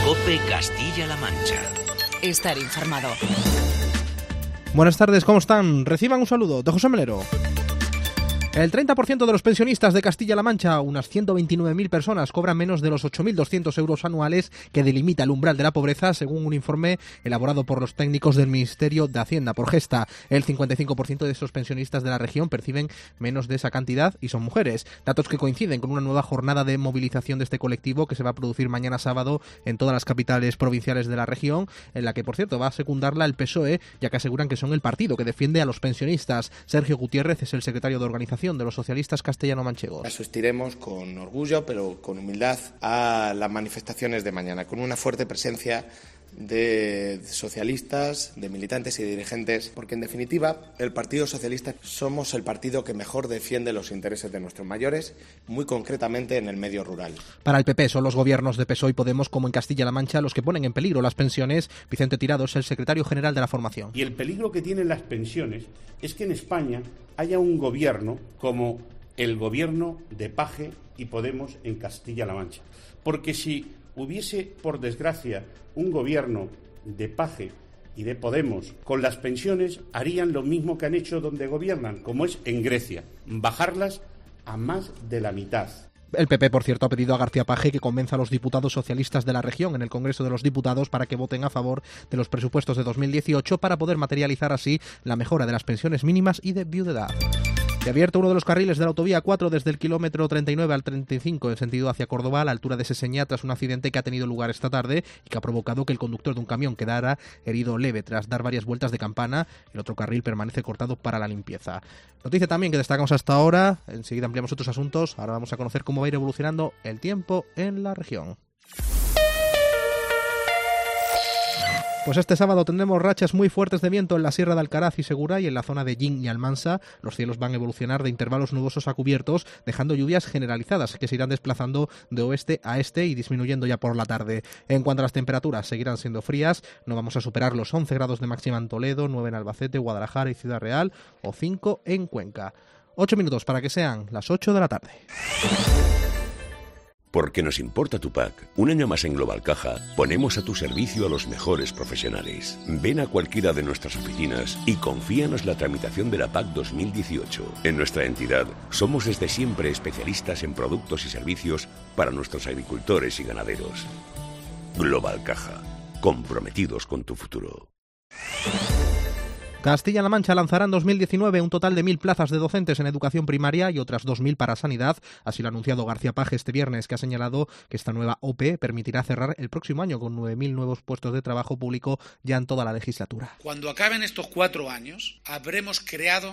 COPE Castilla-La Mancha. Estar informado. Buenas tardes, ¿cómo están? Reciban un saludo de José Melero. El 30% de los pensionistas de Castilla-La Mancha, unas 129.000 personas, cobran menos de los 8.200 euros anuales que delimita el umbral de la pobreza, según un informe elaborado por los técnicos del Ministerio de Hacienda, por Gesta. El 55% de esos pensionistas de la región perciben menos de esa cantidad y son mujeres. Datos que coinciden con una nueva jornada de movilización de este colectivo que se va a producir mañana sábado en todas las capitales provinciales de la región, en la que, por cierto, va a secundarla el PSOE, ya que aseguran que son el partido que defiende a los pensionistas. Sergio Gutiérrez es el secretario de organización de los socialistas castellano-manchegos. Asistiremos con orgullo, pero con humildad, a las manifestaciones de mañana, con una fuerte presencia de socialistas, de militantes y de dirigentes, porque en definitiva el Partido Socialista somos el partido que mejor defiende los intereses de nuestros mayores, muy concretamente en el medio rural. Para el PP son los gobiernos de PSOE y Podemos, como en Castilla-La Mancha, los que ponen en peligro las pensiones. Vicente Tirado es el secretario general de la formación. Y el peligro que tienen las pensiones es que en España haya un gobierno como el gobierno de Paje y Podemos en Castilla-La Mancha. Porque si hubiese, por desgracia, un gobierno de Paje y de Podemos con las pensiones, harían lo mismo que han hecho donde gobiernan, como es en Grecia, bajarlas a más de la mitad. El PP, por cierto, ha pedido a García Paje que convenza a los diputados socialistas de la región en el Congreso de los Diputados para que voten a favor de los presupuestos de 2018 para poder materializar así la mejora de las pensiones mínimas y de viudedad. Se ha abierto uno de los carriles de la autovía 4 desde el kilómetro 39 al 35 en sentido hacia Córdoba, a la altura de Seseña, tras un accidente que ha tenido lugar esta tarde y que ha provocado que el conductor de un camión quedara herido leve tras dar varias vueltas de campana. El otro carril permanece cortado para la limpieza. Noticia también que destacamos hasta ahora, enseguida ampliamos otros asuntos. Ahora vamos a conocer cómo va a ir evolucionando el tiempo en la región. Pues este sábado tendremos rachas muy fuertes de viento en la Sierra de Alcaraz y Segura y en la zona de Yin y Almansa. Los cielos van a evolucionar de intervalos nubosos a cubiertos, dejando lluvias generalizadas que se irán desplazando de oeste a este y disminuyendo ya por la tarde. En cuanto a las temperaturas, seguirán siendo frías. No vamos a superar los 11 grados de máxima en Toledo, 9 en Albacete, Guadalajara y Ciudad Real o 5 en Cuenca. 8 minutos para que sean las 8 de la tarde. Porque nos importa tu PAC, un año más en Global Caja, ponemos a tu servicio a los mejores profesionales. Ven a cualquiera de nuestras oficinas y confíanos la tramitación de la PAC 2018. En nuestra entidad, somos desde siempre especialistas en productos y servicios para nuestros agricultores y ganaderos. Global Caja, comprometidos con tu futuro. Castilla-La Mancha lanzará en 2019 un total de 1.000 plazas de docentes en educación primaria y otras 2.000 para sanidad. Así lo ha anunciado García Paje este viernes, que ha señalado que esta nueva OPE permitirá cerrar el próximo año con 9.000 nuevos puestos de trabajo público ya en toda la legislatura. Cuando acaben estos 4 años, habremos creado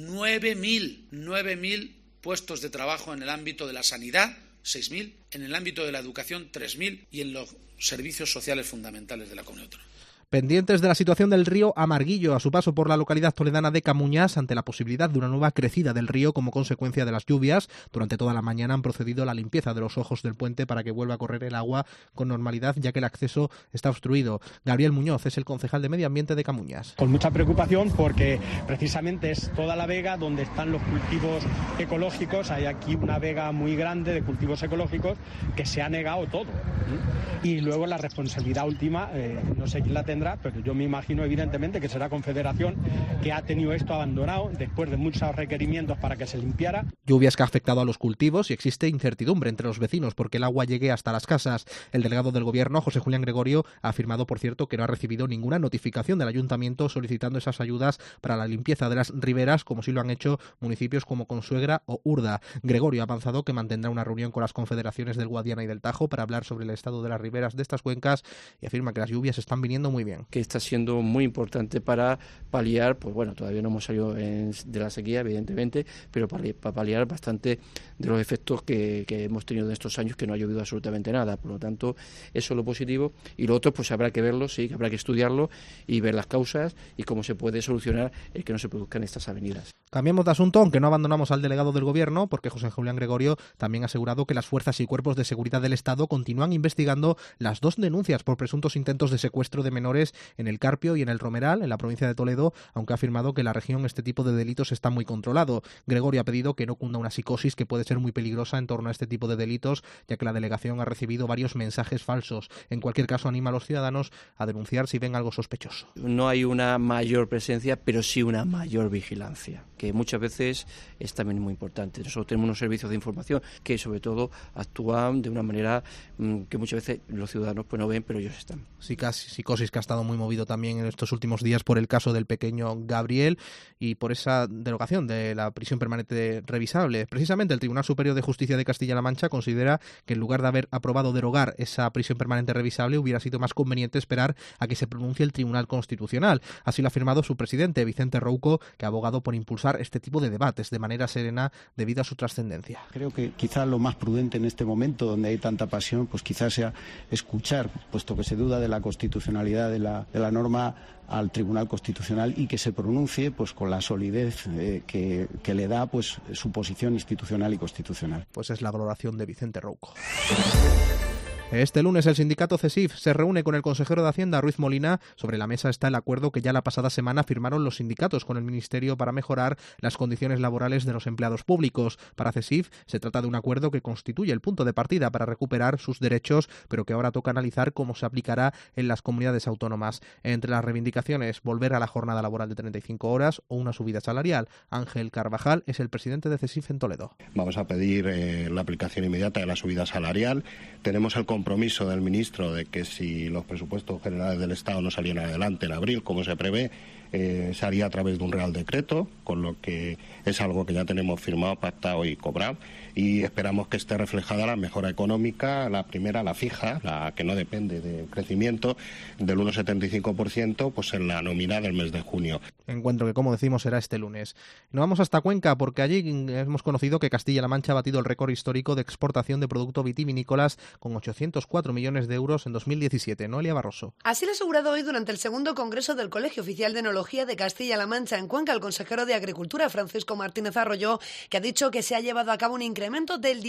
9.000 puestos de trabajo en el ámbito de la sanidad, 6.000, en el ámbito de la educación, 3.000 y en los servicios sociales fundamentales de la comunidad autónoma. Pendientes de la situación del río Amarguillo a su paso por la localidad toledana de Camuñas ante la posibilidad de una nueva crecida del río como consecuencia de las lluvias. Durante toda la mañana han procedido a la limpieza de los ojos del puente para que vuelva a correr el agua con normalidad, ya que el acceso está obstruido. Gabriel Muñoz es el concejal de Medio Ambiente de Camuñas. Con mucha preocupación porque precisamente es toda la vega donde están los cultivos ecológicos. Hay aquí una vega muy grande de cultivos ecológicos que se ha negado todo. Y luego la responsabilidad última, no sé quién la tendrá, pero yo me imagino evidentemente que será Confederación, que ha tenido esto abandonado después de muchos requerimientos para que se limpiara. Lluvias que ha afectado a los cultivos y existe incertidumbre entre los vecinos porque el agua llegue hasta las casas. El delegado del Gobierno, José Julián Gregorio, ha afirmado, por cierto, que no ha recibido ninguna notificación del Ayuntamiento solicitando esas ayudas para la limpieza de las riberas, como sí lo han hecho municipios como Consuegra o Urda. Gregorio ha avanzado que mantendrá una reunión con las confederaciones del Guadiana y del Tajo para hablar sobre el estado de las riberas de estas cuencas y afirma que las lluvias están viniendo muy bien. Que está siendo muy importante para paliar, pues bueno, todavía no hemos salido de la sequía, evidentemente, pero para paliar bastante de los efectos que hemos tenido en estos años, que no ha llovido absolutamente nada. Por lo tanto, eso es lo positivo. Y lo otro, pues habrá que verlo, sí, que habrá que estudiarlo y ver las causas y cómo se puede solucionar el que no se produzcan estas avenidas. Cambiemos de asunto, aunque no abandonamos al delegado del Gobierno, porque José Julián Gregorio también ha asegurado que las fuerzas y cuerpos de seguridad del Estado continúan investigando las 2 denuncias por presuntos intentos de secuestro de menores menores en el Carpio y en el Romeral, en la provincia de Toledo, aunque ha afirmado que en la región este tipo de delitos está muy controlado. Gregorio ha pedido que no cunda una psicosis que puede ser muy peligrosa en torno a este tipo de delitos, ya que la delegación ha recibido varios mensajes falsos. En cualquier caso, anima a los ciudadanos a denunciar si ven algo sospechoso. No hay una mayor presencia, pero sí una mayor vigilancia, que muchas veces es también muy importante. Nosotros tenemos unos servicios de información que sobre todo actúan de una manera que muchas veces los ciudadanos pues no ven, pero ellos están. Psicosis que ha estado muy movido también en estos últimos días por el caso del pequeño Gabriel y por esa derogación de la prisión permanente revisable. Precisamente el Tribunal Superior de Justicia de Castilla-La Mancha considera que en lugar de haber aprobado derogar esa prisión permanente revisable hubiera sido más conveniente esperar a que se pronuncie el Tribunal Constitucional. Así lo ha afirmado su presidente, Vicente Rouco, que ha abogado por impulsar este tipo de debates de manera serena debido a su trascendencia. Creo que quizá lo más prudente en este momento donde hay tanta pasión, pues quizás sea escuchar, puesto que se duda de la constitucionalidad de la norma, al Tribunal Constitucional y que se pronuncie pues con la solidez que le da pues su posición institucional y constitucional. Pues es la valoración de Vicente Rouco. Este lunes el sindicato CESIF se reúne con el consejero de Hacienda, Ruiz Molina. Sobre la mesa está el acuerdo que ya la pasada semana firmaron los sindicatos con el Ministerio para mejorar las condiciones laborales de los empleados públicos. Para CESIF se trata de un acuerdo que constituye el punto de partida para recuperar sus derechos, pero que ahora toca analizar cómo se aplicará en las comunidades autónomas. Entre las reivindicaciones, volver a la jornada laboral de 35 horas o una subida salarial. Ángel Carvajal es el presidente de CESIF en Toledo. Vamos a pedir la aplicación inmediata de la subida salarial. Tenemos el compromiso del ministro de que si los presupuestos generales del Estado no salieran adelante en abril, como se prevé, se haría a través de un Real Decreto, con lo que es algo que ya tenemos firmado, pactado y cobrado, y esperamos que esté reflejada la mejora económica, la primera, la fija, la que no depende del crecimiento, del 1,75%, pues en la nómina del mes de junio. Encuentro que, como decimos, será este lunes. Nos vamos hasta Cuenca, porque allí hemos conocido que Castilla-La Mancha ha batido el récord histórico de exportación de productos vitivinícolas con 804 millones de euros en 2017. Noelia Barroso. Así lo ha asegurado hoy durante el segundo congreso del Colegio Oficial de Enología de Castilla-La Mancha en Cuenca el consejero de Agricultura, Francisco Martínez Arroyo, que ha dicho que se ha llevado a cabo un incremento del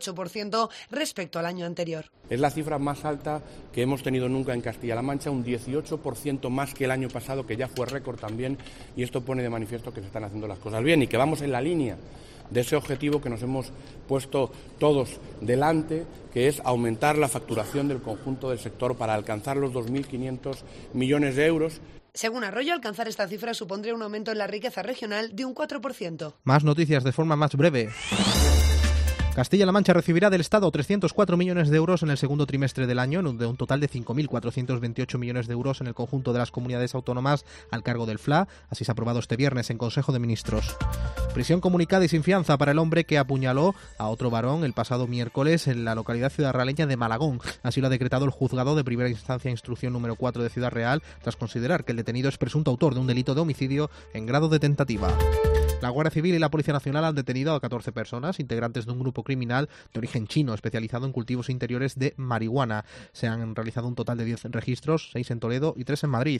18% respecto al año anterior. Es la cifra más alta que hemos tenido nunca en Castilla-La Mancha, un 18% más que el año pasado, que ya fue récord también, y esto pone de manifiesto que se están haciendo las cosas bien y que vamos en la línea de ese objetivo que nos hemos puesto todos delante, que es aumentar la facturación del conjunto del sector para alcanzar los 2.500 millones de euros. Según Arroyo, alcanzar esta cifra supondría un aumento en la riqueza regional de un 4%. Más noticias de forma más breve. Castilla-La Mancha recibirá del Estado 304 millones de euros en el segundo trimestre del año, de un total de 5.428 millones de euros en el conjunto de las comunidades autónomas al cargo del FLA. Así se ha aprobado este viernes en Consejo de Ministros. Prisión comunicada y sin fianza para el hombre que apuñaló a otro varón el pasado miércoles en la localidad ciudadraleña de Malagón. Así lo ha decretado el juzgado de primera instancia instrucción número 4 de Ciudad Real, tras considerar que el detenido es presunto autor de un delito de homicidio en grado de tentativa. La Guardia Civil y la Policía Nacional han detenido a 14 personas, integrantes de un grupo criminal de origen chino, especializado en cultivos interiores de marihuana. Se han realizado un total de 10 registros, 6 en Toledo y 3 en Madrid.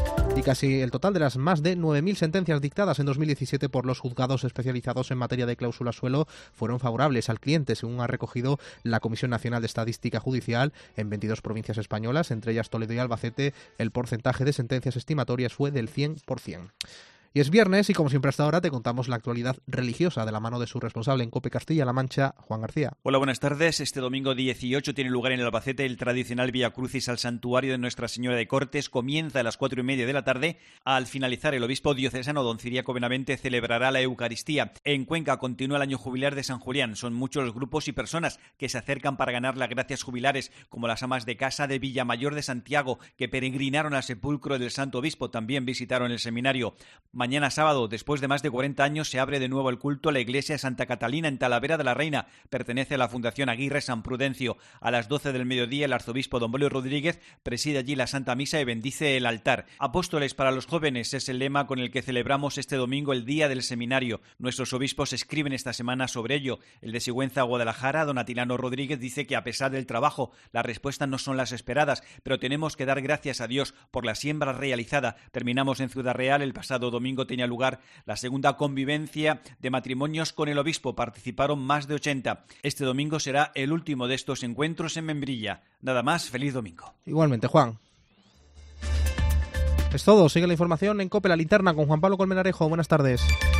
Y casi el total de las más de 9.000 sentencias dictadas en 2017 por los juzgados especializados en materia de cláusula suelo fueron favorables al cliente, según ha recogido la Comisión Nacional de Estadística Judicial. En 22 provincias españolas, entre ellas Toledo y Albacete, el porcentaje de sentencias estimatorias fue del 100%. Y es viernes y, como siempre hasta ahora, te contamos la actualidad religiosa de la mano de su responsable en COPE Castilla-La Mancha, Juan García. Hola, buenas tardes. Este domingo 18 tiene lugar en el Albacete el tradicional Vía Crucis al santuario de Nuestra Señora de Cortes. Comienza a las 4:30 de la tarde. Al finalizar, el obispo diocesano don Ciriaco Benavente celebrará la Eucaristía. En Cuenca continúa el año jubilar de San Julián. Son muchos los grupos y personas que se acercan para ganar las gracias jubilares, como las amas de casa de Villamayor de Santiago, que peregrinaron al sepulcro del Santo Obispo. También visitaron el seminario. Mañana sábado, después de más de 40 años, se abre de nuevo el culto a la iglesia de Santa Catalina en Talavera de la Reina. Pertenece a la Fundación Aguirre San Prudencio. A las 12 del mediodía, el arzobispo don Bolio Rodríguez preside allí la Santa Misa y bendice el altar. Apóstoles para los jóvenes es el lema con el que celebramos este domingo el Día del Seminario. Nuestros obispos escriben esta semana sobre ello. El de Sigüenza, Guadalajara, don Atilano Rodríguez, dice que a pesar del trabajo, las respuestas no son las esperadas, pero tenemos que dar gracias a Dios por la siembra realizada. Terminamos en Ciudad Real. El pasado domingo tenía lugar la segunda convivencia de matrimonios con el obispo. Participaron más de 80. Este domingo será el último de estos encuentros en Membrilla. Nada más, feliz domingo. Igualmente, Juan. Es todo, sigue la información en COPE La Linterna con Juan Pablo Colmenarejo. Buenas tardes.